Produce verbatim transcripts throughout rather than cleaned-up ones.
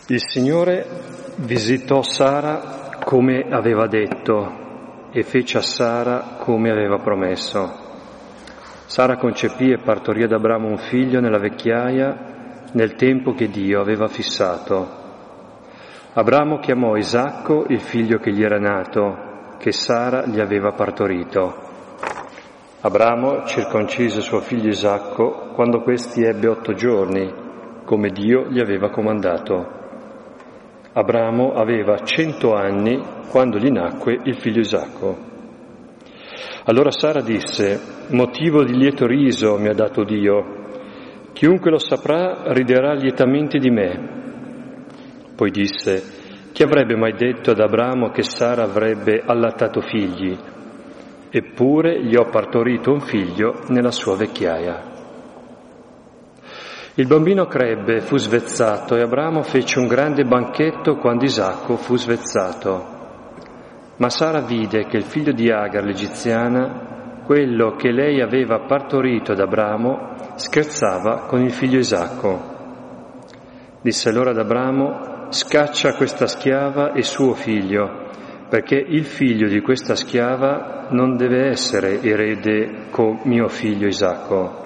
Il Signore visitò Sara come aveva detto e fece a Sara come aveva promesso. Sara concepì e partorì ad Abramo un figlio nella vecchiaia, nel tempo che Dio aveva fissato. Abramo chiamò Isacco il figlio che gli era nato, che Sara gli aveva partorito. Abramo circoncise suo figlio Isacco quando questi ebbe otto giorni, come Dio gli aveva comandato. Abramo aveva cento anni quando gli nacque il figlio Isacco. Allora Sara disse: motivo di lieto riso mi ha dato Dio, chiunque lo saprà riderà lietamente di me. Poi disse: chi avrebbe mai detto ad Abramo che Sara avrebbe allattato figli? Eppure gli ho partorito un figlio nella sua vecchiaia. Il bambino crebbe, fu svezzato, e Abramo fece un grande banchetto quando Isacco fu svezzato. Ma Sara vide che il figlio di Agar l'egiziana, quello che lei aveva partorito ad Abramo, scherzava con il figlio Isacco. Disse allora ad Abramo: scaccia questa schiava e suo figlio, perché il figlio di questa schiava non deve essere erede con mio figlio Isacco.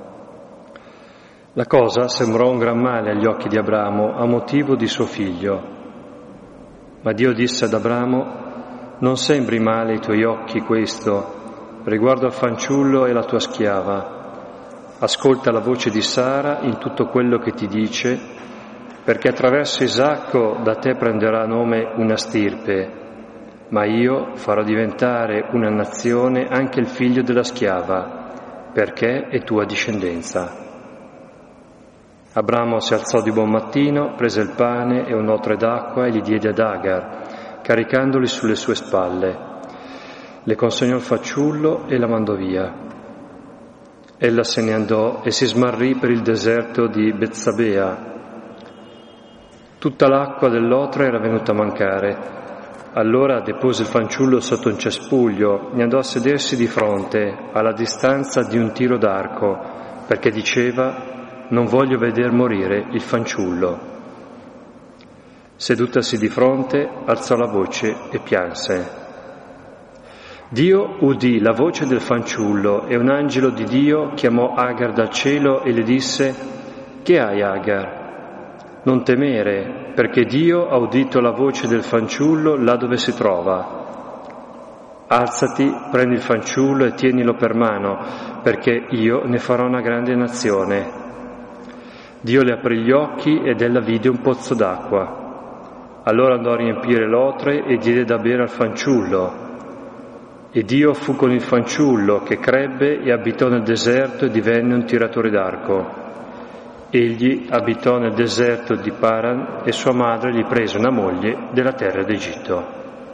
La cosa sembrò un gran male agli occhi di Abramo a motivo di suo figlio. Ma Dio disse ad Abramo: non sembri male ai tuoi occhi questo riguardo al fanciullo e la tua schiava. Ascolta la voce di Sara in tutto quello che ti dice, perché attraverso Isacco da te prenderà nome una stirpe, ma io farò diventare una nazione anche il figlio della schiava, perché è tua discendenza. Abramo si alzò di buon mattino, prese il pane e un odre d'acqua e li diede ad Agar, caricandoli sulle sue spalle. Le consegnò il fanciullo e la mandò via. Ella se ne andò e si smarrì per il deserto di Betsabea. Tutta l'acqua dell'odre era venuta a mancare. Allora depose il fanciullo sotto un cespuglio e andò a sedersi di fronte, alla distanza di un tiro d'arco, perché diceva: non voglio veder morire il fanciullo. Sedutasi di fronte, alzò la voce e pianse. Dio udì la voce del fanciullo e un angelo di Dio chiamò Agar dal cielo e le disse: che hai, Agar? Non temere, perché Dio ha udito la voce del fanciullo là dove si trova. Alzati, prendi il fanciullo e tienilo per mano, perché io ne farò una grande nazione. Dio le aprì gli occhi ed ella vide un pozzo d'acqua. Allora andò a riempire l'odre e diede da bere al fanciullo. E Dio fu con il fanciullo, che crebbe e abitò nel deserto e divenne un tiratore d'arco. Egli abitò nel deserto di Paran e sua madre gli prese una moglie della terra d'Egitto.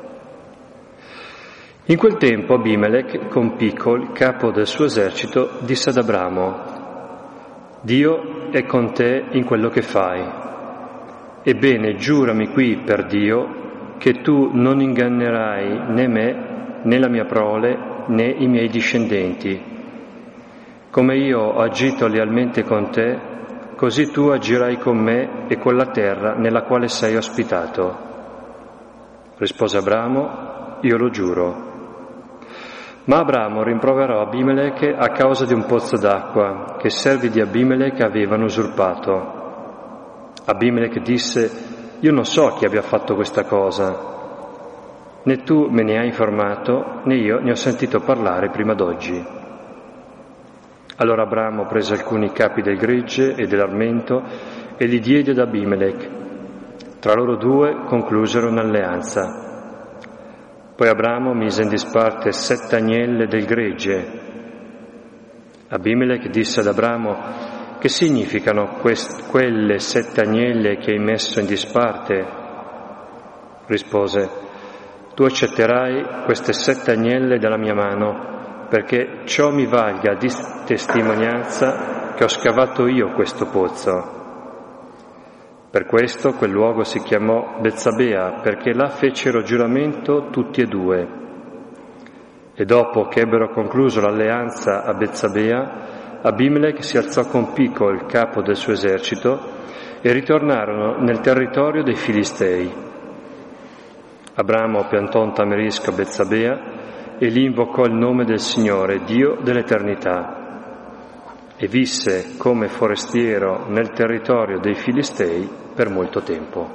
In quel tempo Abimelech, con Picol, capo del suo esercito, disse ad Abramo: Dio è con te in quello che fai. Ebbene, giurami qui per Dio che tu non ingannerai né me, né la mia prole, né i miei discendenti. Come io ho agito lealmente con te, così tu agirai con me e con la terra nella quale sei ospitato. Rispose Abramo: io lo giuro. Ma Abramo rimproverò Abimelech a causa di un pozzo d'acqua che servi di Abimelech avevano usurpato. Abimelech disse: io non so chi abbia fatto questa cosa, né tu me ne hai informato, né io ne ho sentito parlare prima d'oggi. Allora Abramo prese alcuni capi del gregge e dell'armento e li diede ad Abimelech. Tra loro due conclusero un'alleanza. Poi Abramo mise in disparte sette agnelle del gregge. Abimelech disse ad Abramo: che significano quest- quelle sette agnelle che hai messo in disparte? Rispose: tu accetterai queste sette agnelle dalla mia mano, perché ciò mi valga di testimonianza che ho scavato io questo pozzo. Per questo quel luogo si chiamò Betsabea, perché là fecero giuramento tutti e due. E dopo che ebbero concluso l'alleanza a Betsabea, Abimelech si alzò con Picol, capo del suo esercito, e ritornarono nel territorio dei Filistei. Abramo piantò un tamarisco a Bezzabea e lì invocò il nome del Signore, Dio dell'eternità, e visse come forestiero nel territorio dei Filistei per molto tempo.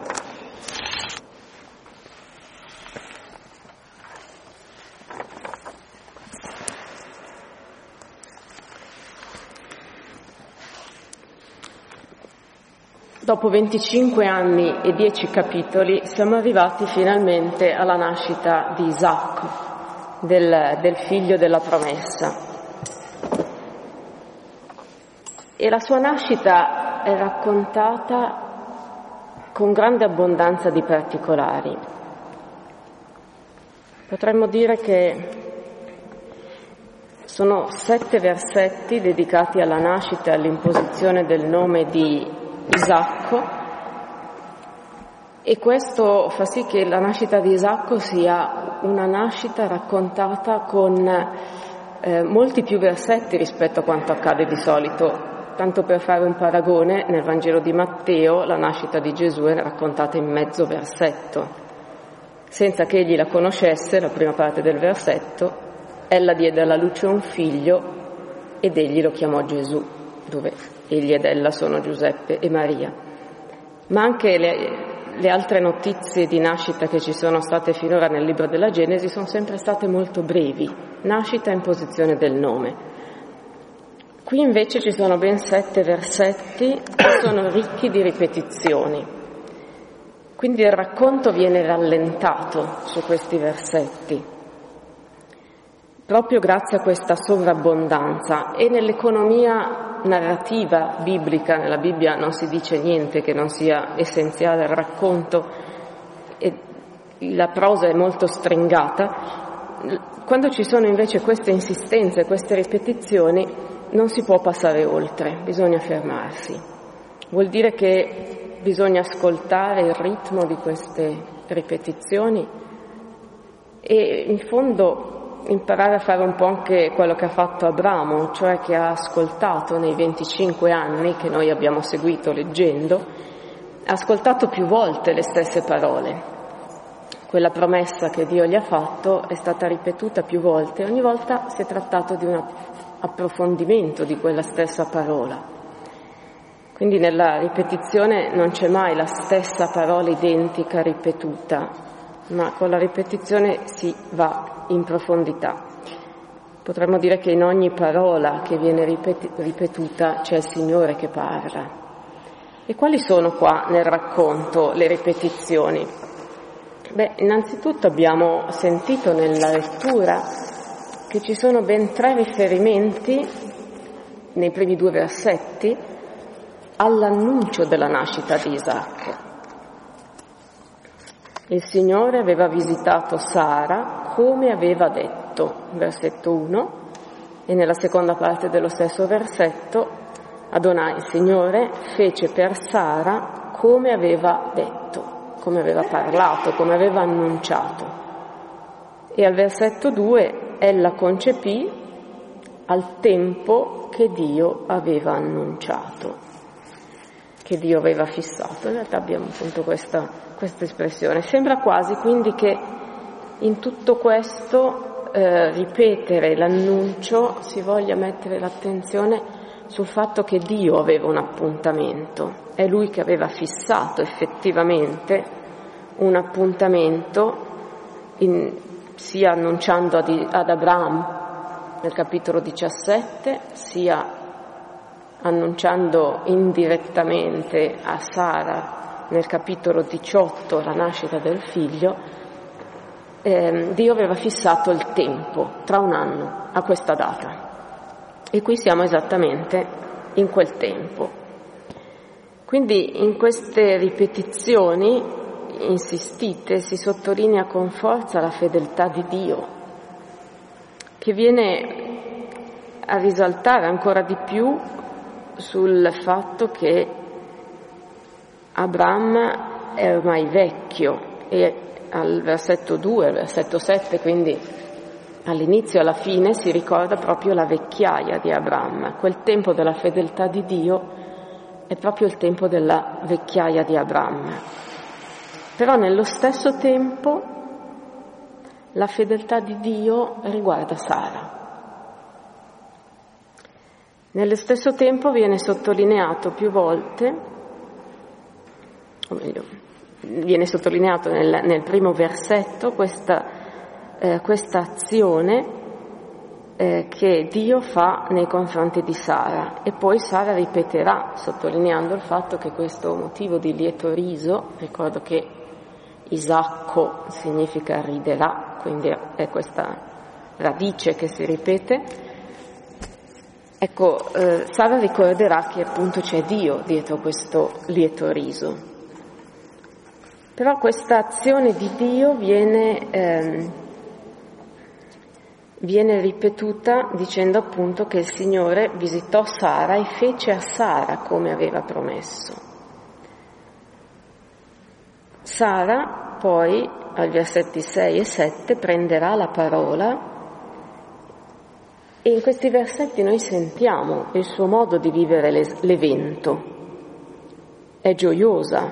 Dopo venticinque anni e dieci capitoli siamo arrivati finalmente alla nascita di Isacco, del, del figlio della promessa. E la sua nascita è raccontata con grande abbondanza di particolari. Potremmo dire che sono sette versetti dedicati alla nascita e all'imposizione del nome di Isacco, e questo fa sì che la nascita di Isacco sia una nascita raccontata con eh, molti più versetti rispetto a quanto accade di solito. Tanto per fare un paragone, nel Vangelo di Matteo la nascita di Gesù è raccontata in mezzo versetto. Senza che egli la conoscesse, la prima parte del versetto, ella diede alla luce un figlio ed egli lo chiamò Gesù, dove egli ed ella sono Giuseppe e Maria. Ma anche le, le altre notizie di nascita che ci sono state finora nel libro della Genesi sono sempre state molto brevi, nascita e imposizione del nome. Qui invece ci sono ben sette versetti che sono ricchi di ripetizioni, quindi il racconto viene rallentato su questi versetti, proprio grazie a questa sovrabbondanza. E nell'economia narrativa biblica, nella Bibbia non si dice niente che non sia essenziale al racconto, e la prosa è molto stringata. Quando ci sono invece queste insistenze, queste ripetizioni, non si può passare oltre, bisogna fermarsi. Vuol dire che bisogna ascoltare il ritmo di queste ripetizioni e in fondo imparare a fare un po' anche quello che ha fatto Abramo, cioè che ha ascoltato nei venticinque anni che noi abbiamo seguito leggendo, ha ascoltato più volte le stesse parole. Quella promessa che Dio gli ha fatto è stata ripetuta più volte e ogni volta si è trattato di un approfondimento di quella stessa parola. Quindi nella ripetizione non c'è mai la stessa parola identica ripetuta, ma con la ripetizione si va in profondità. Potremmo dire che in ogni parola che viene ripet- ripetuta c'è il Signore che parla. E quali sono qua nel racconto le ripetizioni? Beh, innanzitutto abbiamo sentito nella lettura che ci sono ben tre riferimenti nei primi due versetti all'annuncio della nascita di Isacco. Il Signore aveva visitato Sara come aveva detto, versetto uno, e nella seconda parte dello stesso versetto Adonai, il Signore, fece per Sara come aveva detto, come aveva parlato, come aveva annunciato. E al versetto due, ella concepì al tempo che Dio aveva annunciato, che Dio aveva fissato. In realtà abbiamo appunto questa, questa espressione. Sembra quasi quindi che in tutto questo eh, ripetere l'annuncio si voglia mettere l'attenzione sul fatto che Dio aveva un appuntamento, è Lui che aveva fissato effettivamente un appuntamento, in, sia annunciando ad, ad Abramo nel capitolo diciassette, sia annunciando indirettamente a Sara nel capitolo diciotto la nascita del figlio. Eh, Dio aveva fissato il tempo, tra un anno a questa data. E qui siamo esattamente in quel tempo. Quindi in queste ripetizioni insistite si sottolinea con forza la fedeltà di Dio, che viene a risaltare ancora di più sul fatto che Abram è ormai vecchio, e al versetto due, al versetto sette, quindi all'inizio e alla fine si ricorda proprio la vecchiaia di Abram, quel tempo della fedeltà di Dio è proprio il tempo della vecchiaia di Abram. Però nello stesso tempo la fedeltà di Dio riguarda Sara. Nello stesso tempo viene sottolineato più volte, o meglio, viene sottolineato nel, nel primo versetto questa, eh, questa azione eh, che Dio fa nei confronti di Sara, e poi Sara ripeterà, sottolineando il fatto che questo motivo di lieto riso, ricordo che Isacco significa riderà, quindi è questa radice che si ripete. Ecco, eh, Sara ricorderà che appunto c'è Dio dietro questo lieto riso. Però questa azione di Dio viene, ehm, viene ripetuta dicendo appunto che il Signore visitò Sara e fece a Sara come aveva promesso. Sara poi, ai versetti sei e sette, prenderà la parola. E in questi versetti noi sentiamo il suo modo di vivere l'evento. È gioiosa.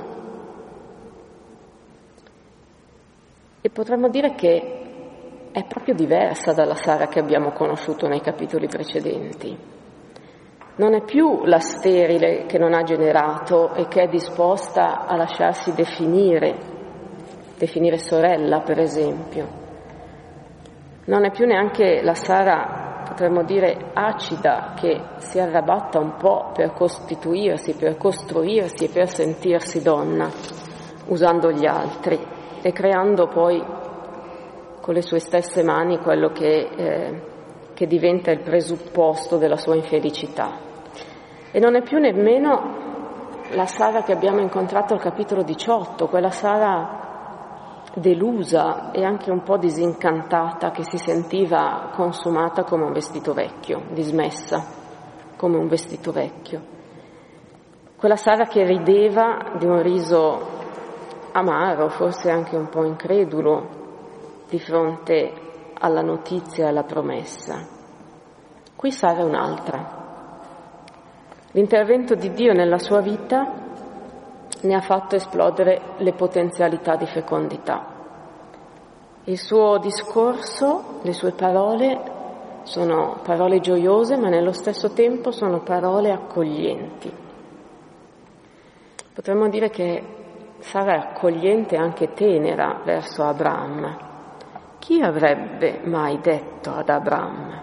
E potremmo dire che è proprio diversa dalla Sara che abbiamo conosciuto nei capitoli precedenti. Non è più la sterile che non ha generato e che è disposta a lasciarsi definire, definire sorella per esempio. Non è più neanche la Sara, potremmo dire, acida, che si arrabatta un po' per costituirsi, per costruirsi e per sentirsi donna, usando gli altri e creando poi con le sue stesse mani quello che, eh, che diventa il presupposto della sua infelicità. E non è più nemmeno la Sara che abbiamo incontrato al capitolo diciotto, quella Sara delusa e anche un po' disincantata, che si sentiva consumata come un vestito vecchio, dismessa come un vestito vecchio. Quella Sara che rideva di un riso amaro, forse anche un po' incredulo, di fronte alla notizia e alla promessa. Qui Sara è un'altra. L'intervento di Dio nella sua vita ne ha fatto esplodere le potenzialità di fecondità. Il suo discorso, le sue parole sono parole gioiose, ma nello stesso tempo sono parole accoglienti. Potremmo dire che Sara è accogliente e anche tenera verso Abram. Chi avrebbe mai detto ad Abram: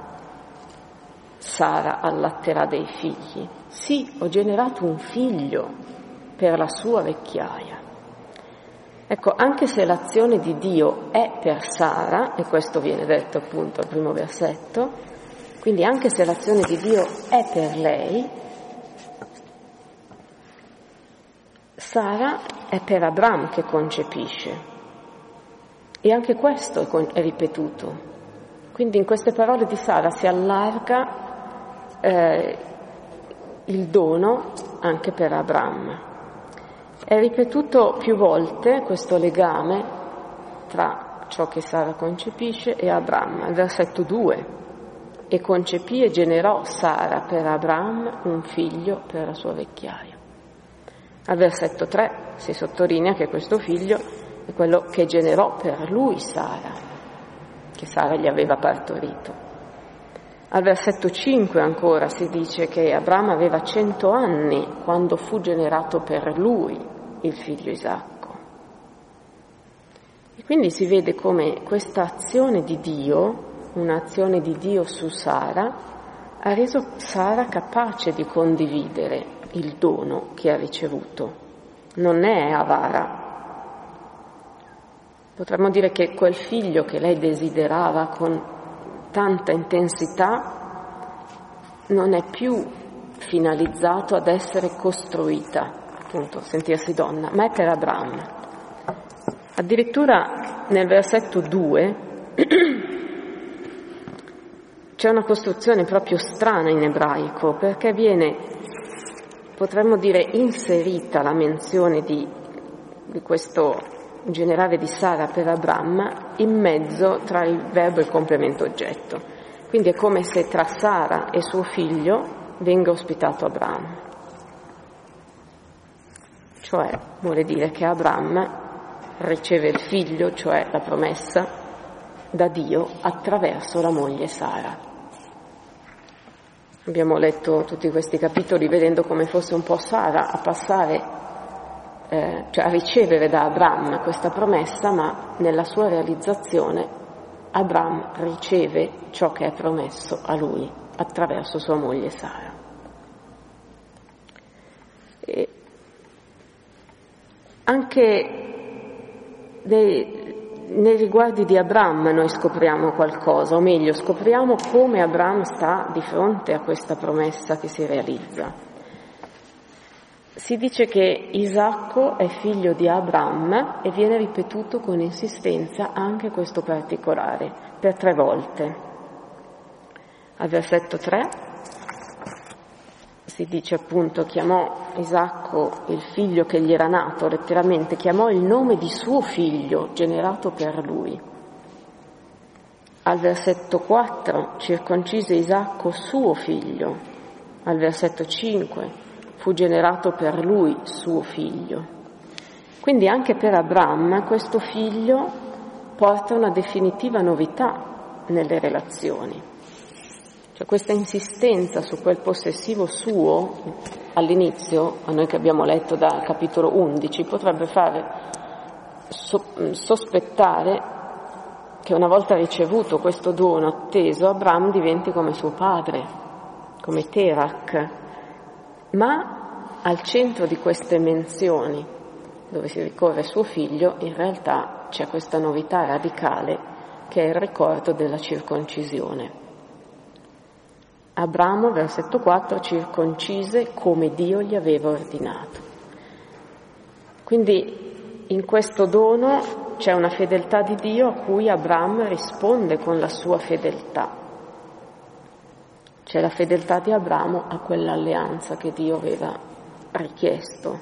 Sara allatterà dei figli? Sì, ho generato un figlio per la sua vecchiaia. Ecco, anche se l'azione di Dio è per Sara, e questo viene detto appunto al primo versetto, quindi anche se l'azione di Dio è per lei, Sara è per Abram che concepisce. E anche questo è ripetuto. Quindi in queste parole di Sara si allarga eh, il dono anche per Abram. È ripetuto più volte questo legame tra ciò che Sara concepisce e Abram. Al versetto due: e concepì e generò Sara per Abram un figlio per la sua vecchiaia. Al versetto tre si sottolinea che questo figlio è quello che generò per lui Sara, che Sara gli aveva partorito. Al versetto cinque ancora si dice che Abram aveva cento anni quando fu generato per lui il figlio Isacco. E quindi si vede come questa azione di Dio, un'azione di Dio su Sara, ha reso Sara capace di condividere il dono che ha ricevuto. Non è avara. Potremmo dire che quel figlio che lei desiderava con tanta intensità non è più finalizzato ad essere costruita, appunto, sentirsi donna, ma è per Abram. Addirittura nel versetto due c'è una costruzione proprio strana in ebraico, perché viene, potremmo dire, inserita la menzione di, di questo generale di Sara per Abram in mezzo tra il verbo e il complemento oggetto. Quindi è come se tra Sara e suo figlio venga ospitato Abram. Cioè vuole dire che Abram riceve il figlio, cioè la promessa, da Dio attraverso la moglie Sara. Abbiamo letto tutti questi capitoli vedendo come fosse un po' Sara a passare, eh, cioè a ricevere da Abram questa promessa, ma nella sua realizzazione Abram riceve ciò che è promesso a lui attraverso sua moglie Sara. E anche dei, nei riguardi di Abram noi scopriamo qualcosa, o meglio scopriamo come Abram sta di fronte a questa promessa che si realizza. Si dice che Isacco è figlio di Abram e viene ripetuto con insistenza anche questo particolare, per tre volte. Al versetto tre si dice appunto chiamò Isacco il figlio che gli era nato, letteralmente chiamò il nome di suo figlio generato per lui. Al versetto quattro circoncise Isacco suo figlio. Al versetto cinque fu generato per lui suo figlio. Quindi anche per Abram questo figlio porta una definitiva novità nelle relazioni. Cioè questa insistenza su quel possessivo suo all'inizio, a noi che abbiamo letto dal capitolo undici, potrebbe fare so- sospettare che una volta ricevuto questo dono atteso, Abram diventi come suo padre, come Terach, ma al centro di queste menzioni, dove si ricorre suo figlio, in realtà c'è questa novità radicale che è il ricordo della circoncisione. Abramo, versetto quattro, circoncise come Dio gli aveva ordinato. Quindi in questo dono c'è una fedeltà di Dio a cui Abram risponde con la sua fedeltà. C'è la fedeltà di Abramo a quell'alleanza che Dio aveva richiesto.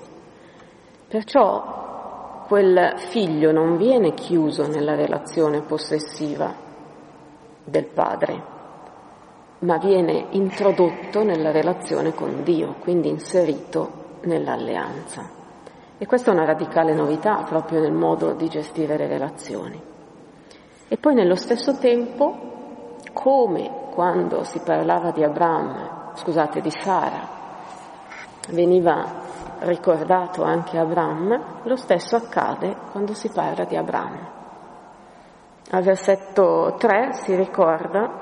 Perciò quel figlio non viene chiuso nella relazione possessiva del padre, ma viene introdotto nella relazione con Dio, quindi inserito nell'alleanza. E questa è una radicale novità proprio nel modo di gestire le relazioni. E poi nello stesso tempo, come quando si parlava di Abram, scusate, di Sara, veniva ricordato anche Abram, lo stesso accade quando si parla di Abram. Al versetto tre si ricorda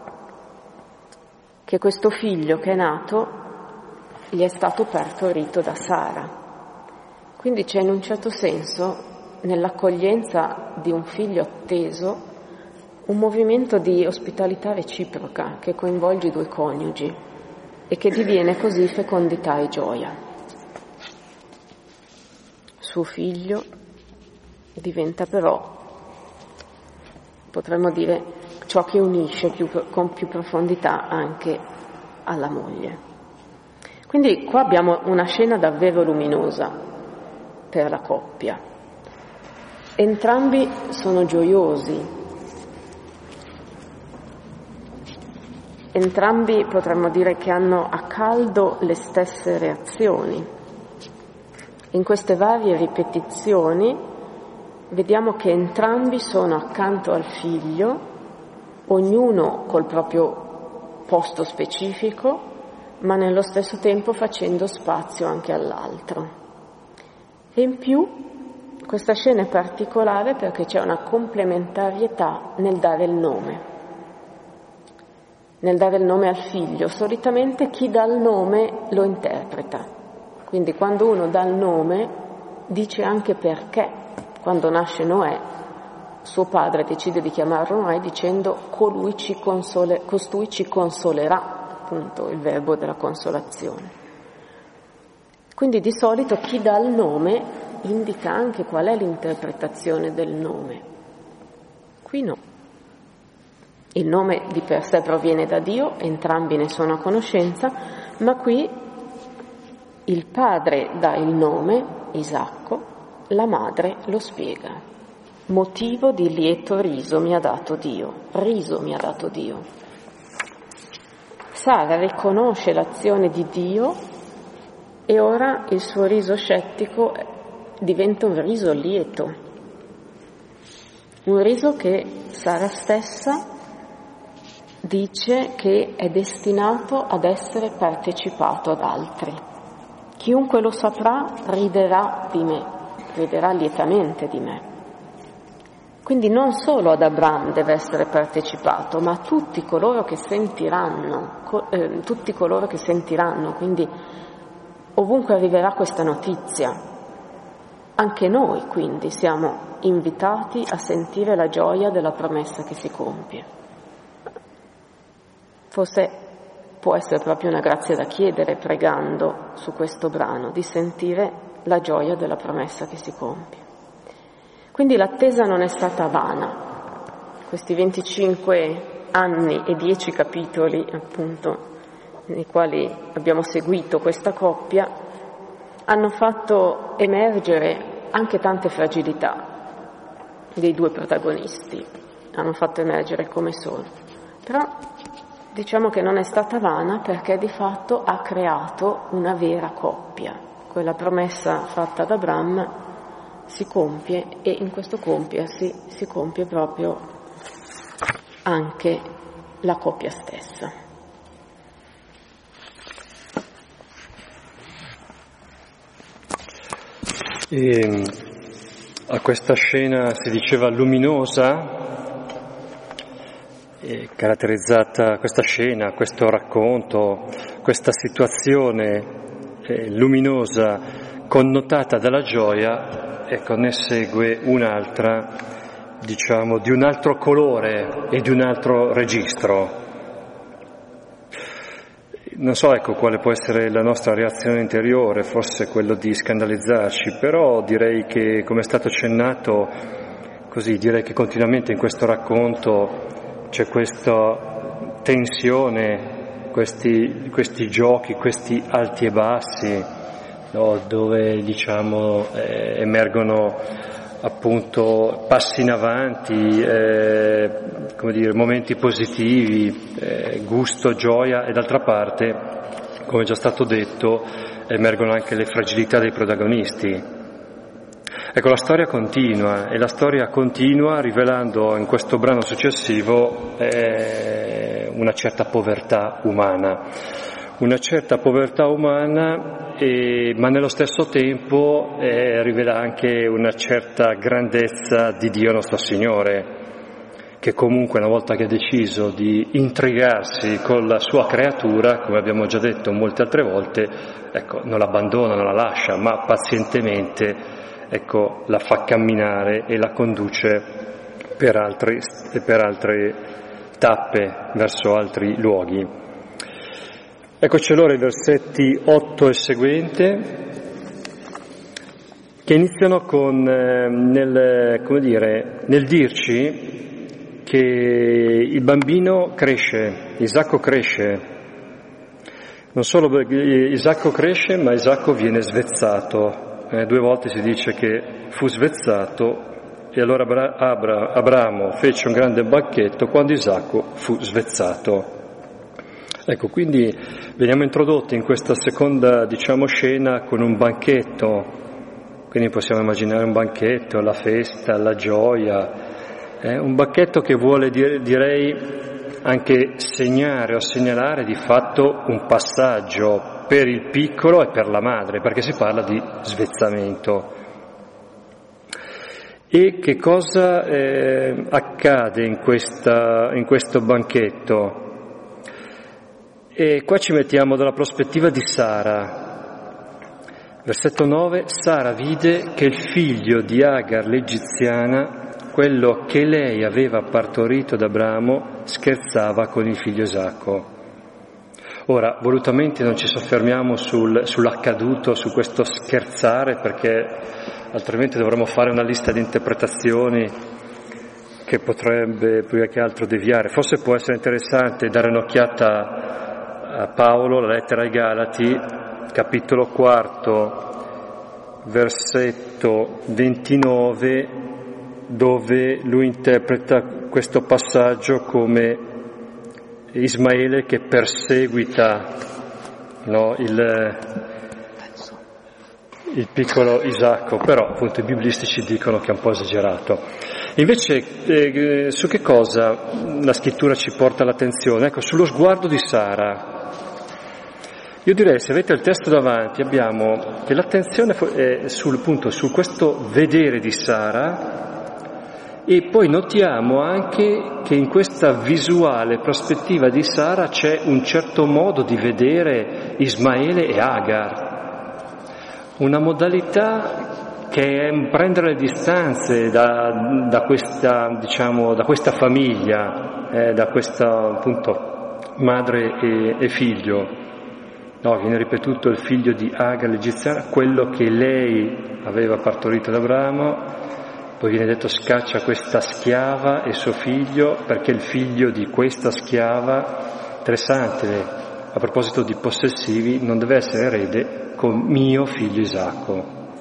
che questo figlio che è nato gli è stato partorito da Sara. Quindi c'è in un certo senso, nell'accoglienza di un figlio atteso, un movimento di ospitalità reciproca che coinvolge i due coniugi e che diviene così fecondità e gioia. Suo figlio diventa però, potremmo dire, ciò che unisce più, con più profondità anche alla moglie. Quindi qua abbiamo una scena davvero luminosa per la coppia. Entrambi sono gioiosi, entrambi potremmo dire che hanno a caldo le stesse reazioni. In queste varie ripetizioni vediamo che entrambi sono accanto al figlio, ognuno col proprio posto specifico, ma nello stesso tempo facendo spazio anche all'altro. E in più questa scena è particolare perché c'è una complementarietà nel dare il nome. Nel dare il nome al figlio, solitamente chi dà il nome lo interpreta. Quindi quando uno dà il nome dice anche perché. Quando nasce Noè, suo padre decide di chiamarlo Noè dicendo colui ci console, costui ci consolerà, appunto il verbo della consolazione. Quindi di solito chi dà il nome indica anche qual è l'interpretazione del nome. Qui no. Il nome di per sé proviene da Dio, entrambi ne sono a conoscenza, ma qui il padre dà il nome, Isacco, la madre lo spiega. Motivo di lieto riso mi ha dato Dio, riso mi ha dato Dio. Sara riconosce l'azione di Dio e ora il suo riso scettico diventa un riso lieto, un riso che Sara stessa dice che è destinato ad essere partecipato ad altri. Chiunque lo saprà riderà di me, riderà lietamente di me. Quindi non solo ad Abram deve essere partecipato, ma a tutti coloro che sentiranno, co- eh, tutti coloro che sentiranno, quindi ovunque arriverà questa notizia, anche noi quindi siamo invitati a sentire la gioia della promessa che si compie. Forse può essere proprio una grazia da chiedere pregando su questo brano, di sentire la gioia della promessa che si compie. Quindi l'attesa non è stata vana. Questi venticinque anni e dieci capitoli, appunto, nei quali abbiamo seguito questa coppia, hanno fatto emergere anche tante fragilità dei due protagonisti, hanno fatto emergere come sono. Però diciamo che non è stata vana perché di fatto ha creato una vera coppia. Quella promessa fatta ad Abram si compie e in questo compiersi si compie proprio anche la coppia stessa. E a questa scena si diceva luminosa, e caratterizzata questa scena, questo racconto, questa situazione eh, luminosa connotata dalla gioia. Ecco, ne segue un'altra, diciamo, di un altro colore e di un altro registro. Non so, ecco, quale può essere la nostra reazione interiore, forse quello di scandalizzarci, però direi che, come è stato accennato, così, direi che continuamente in questo racconto c'è questa tensione, questi, questi giochi, questi alti e bassi, no, dove diciamo eh, emergono appunto passi in avanti, eh, come dire, momenti positivi, eh, gusto, gioia, e d'altra parte, come è già stato detto, emergono anche le fragilità dei protagonisti. Ecco, la storia continua, e la storia continua rivelando in questo brano successivo eh, una certa povertà umana. Una certa povertà umana, eh, ma nello stesso tempo eh, rivela anche una certa grandezza di Dio nostro Signore, che comunque una volta che ha deciso di intrigarsi con la sua creatura, come abbiamo già detto molte altre volte, ecco, non l'abbandona, non la lascia, ma pazientemente, ecco, la fa camminare e la conduce per, altri, per altre tappe, verso altri luoghi. Eccoci allora i versetti otto e seguente, che iniziano con eh, nel, come dire, nel dirci che il bambino cresce, Isacco cresce. Non solo Isacco cresce, ma Isacco viene svezzato. Eh, due volte si dice che fu svezzato, e allora Abra- Abra- Abramo fece un grande banchetto quando Isacco fu svezzato. Ecco, quindi veniamo introdotti in questa seconda, diciamo, scena con un banchetto, quindi possiamo immaginare un banchetto, la festa, la gioia, eh, un banchetto che vuole, direi, anche segnare o segnalare di fatto un passaggio per il piccolo e per la madre, perché si parla di svezzamento. E che cosa eh, accade in, questa, in questo banchetto? E qua ci mettiamo dalla prospettiva di Sara. Versetto nove, Sara vide che il figlio di Agar l'egiziana, quello che lei aveva partorito da Abramo, scherzava con il figlio Isacco. Ora, volutamente non ci soffermiamo sul, sull'accaduto, su questo scherzare, perché altrimenti dovremmo fare una lista di interpretazioni che potrebbe più che altro deviare. Forse può essere interessante dare un'occhiata a Paolo, la lettera ai Galati, capitolo quarto, versetto ventinove, dove lui interpreta questo passaggio come Ismaele che perseguita, no, il, il piccolo Isacco, però appunto i biblistici dicono che è un po' esagerato. Invece eh, su che cosa la scrittura ci porta l'attenzione? Ecco, sullo sguardo di Sara. Io direi, se avete il testo davanti, abbiamo che l'attenzione è sul punto, su questo vedere di Sara, e poi notiamo anche che in questa visuale prospettiva di Sara c'è un certo modo di vedere Ismaele e Agar, una modalità che è prendere le distanze da, da questa, diciamo, da questa famiglia, eh, da questa appunto madre e, e figlio. No, viene ripetuto il figlio di Agar l'egiziana, quello che lei aveva partorito da Abramo, poi viene detto scaccia questa schiava e suo figlio, perché il figlio di questa schiava, interessante, a proposito di possessivi, non deve essere erede con mio figlio Isacco.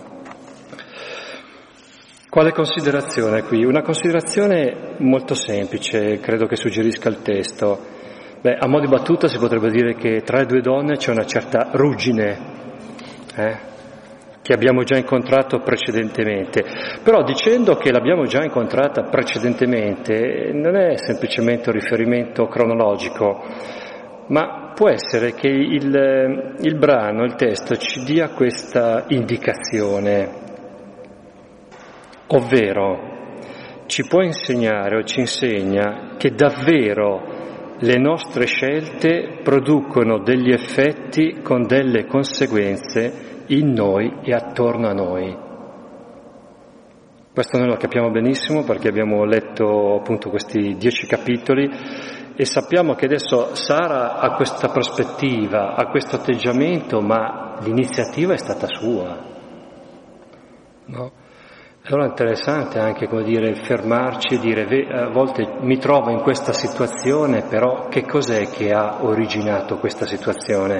Quale considerazione qui? Una considerazione molto semplice, credo che suggerisca il testo. Beh, a mo' di battuta si potrebbe dire che tra le due donne c'è una certa ruggine, eh, che abbiamo già incontrato precedentemente. Però dicendo che l'abbiamo già incontrata precedentemente non è semplicemente un riferimento cronologico, ma può essere che il, il brano, il testo ci dia questa indicazione, ovvero ci può insegnare o ci insegna che davvero le nostre scelte producono degli effetti con delle conseguenze in noi e attorno a noi. Questo noi lo capiamo benissimo perché abbiamo letto appunto questi dieci capitoli e sappiamo che adesso Sara ha questa prospettiva, ha questo atteggiamento, ma l'iniziativa è stata sua, no? Allora è interessante anche, come dire, fermarci e dire, a volte mi trovo in questa situazione, però che cos'è che ha originato questa situazione?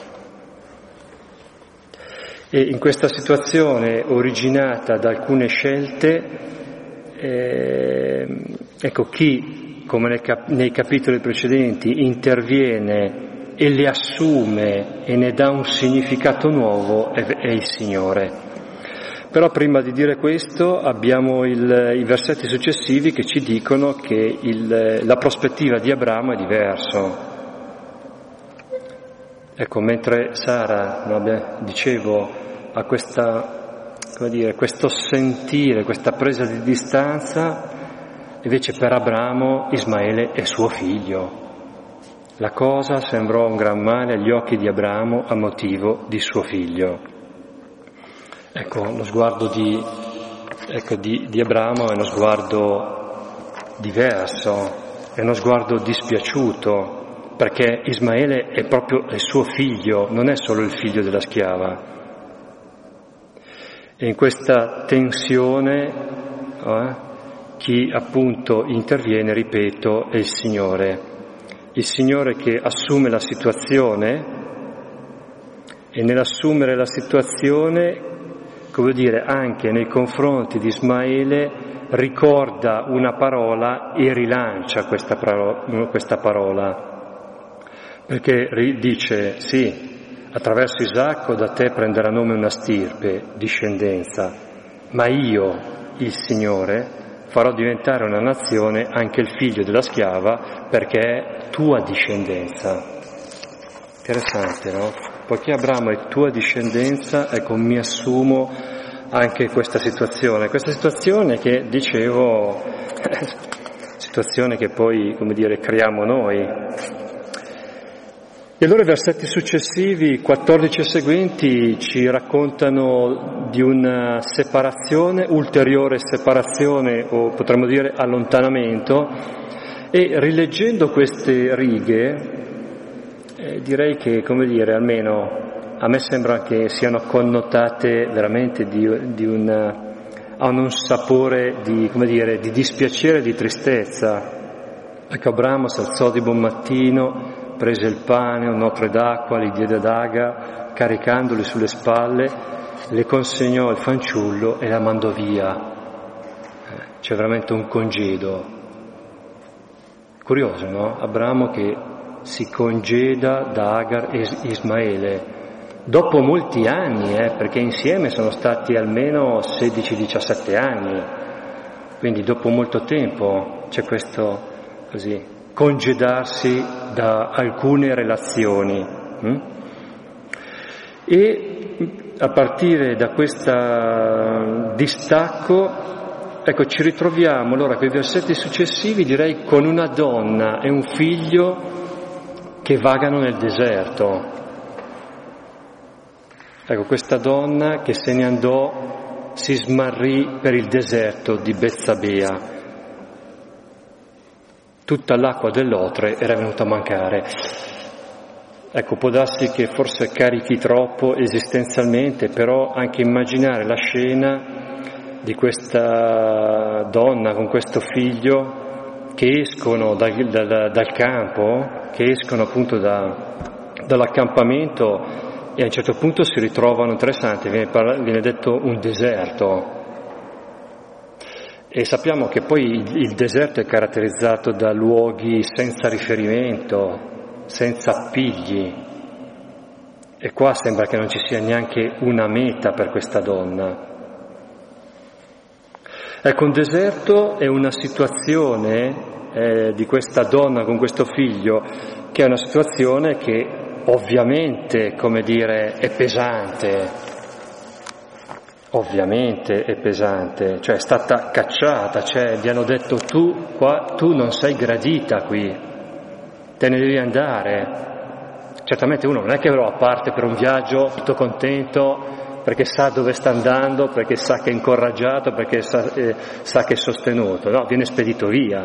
E in questa situazione originata da alcune scelte, eh, ecco, chi, come nei, cap- nei capitoli precedenti, interviene e le assume e ne dà un significato nuovo è, è il Signore. Però prima di dire questo abbiamo il, i versetti successivi che ci dicono che il, la prospettiva di Abramo è diverso. Ecco, mentre Sara, vabbè, dicevo, ha questa, come dire, questo sentire, questa presa di distanza, invece per Abramo Ismaele è suo figlio. La cosa sembrò un gran male agli occhi di Abramo a motivo di suo figlio. Ecco, lo sguardo di, ecco, di, di Abramo è uno sguardo diverso, è uno sguardo dispiaciuto, perché Ismaele è proprio il suo figlio, non è solo il figlio della schiava. E in questa tensione eh, chi appunto interviene, ripeto, è il Signore. Il Signore che assume la situazione e nell'assumere la situazione, come dire, anche nei confronti di Ismaele ricorda una parola e rilancia questa parola, questa parola, perché dice sì, attraverso Isacco da te prenderà nome una stirpe, discendenza, ma io, il Signore, farò diventare una nazione anche il figlio della schiava perché è tua discendenza. Interessante, no? Poiché Abramo è tua discendenza, ecco, mi assumo anche questa situazione. Questa situazione che, dicevo, situazione che poi, come dire, creiamo noi. E allora i versetti successivi, quattordici e seguenti, ci raccontano di una separazione, ulteriore separazione, o potremmo dire allontanamento, e rileggendo queste righe, Eh, direi che, come dire, almeno a me sembra che siano connotate veramente di, di un, hanno un sapore di, come dire, di dispiacere e di tristezza. Ecco, Abramo si alzò di buon mattino, prese il pane, un notre d'acqua, li diede ad Agar, caricandoli sulle spalle, le consegnò il fanciullo e la mandò via. Eh, c'è veramente un congedo. Curioso, no? Abramo che si congeda da Agar e Ismaele, dopo molti anni, eh, perché insieme sono stati almeno sedici diciassette anni, quindi dopo molto tempo c'è questo così congedarsi da alcune relazioni. Hm? E a partire da questo distacco, ecco, ci ritroviamo allora con i versetti successivi, direi, con una donna e un figlio che vagano nel deserto. Ecco, questa donna che se ne andò, si smarrì per il deserto di Bezzabea. Tutta l'acqua dell'Otre era venuta a mancare. Ecco, può darsi che forse carichi troppo esistenzialmente, però anche immaginare la scena di questa donna con questo figlio che escono dal, dal, dal campo, che escono appunto da, dall'accampamento e a un certo punto si ritrovano, interessante, viene, viene detto un deserto. E sappiamo che poi il, il deserto è caratterizzato da luoghi senza riferimento, senza appigli, e qua sembra che non ci sia neanche una meta per questa donna. Ecco, un deserto è una situazione eh, di questa donna con questo figlio, che è una situazione che ovviamente, come dire, è pesante, ovviamente è pesante, cioè è stata cacciata, cioè gli hanno detto tu qua, tu non sei gradita qui, te ne devi andare. Certamente uno non è che va a parte per un viaggio tutto contento perché sa dove sta andando, perché sa che è incoraggiato, perché sa, eh, sa che è sostenuto, no, viene spedito via.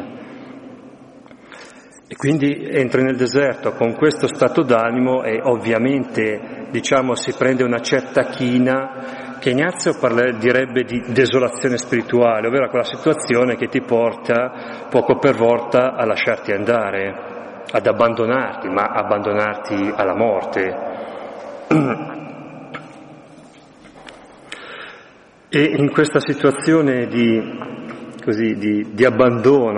E quindi entra nel deserto con questo stato d'animo e ovviamente, diciamo, si prende una certa china che Ignazio parla, direbbe di desolazione spirituale, ovvero quella situazione che ti porta poco per volta a lasciarti andare, ad abbandonarti, ma abbandonarti alla morte. E in questa situazione di, così, di, di abbandono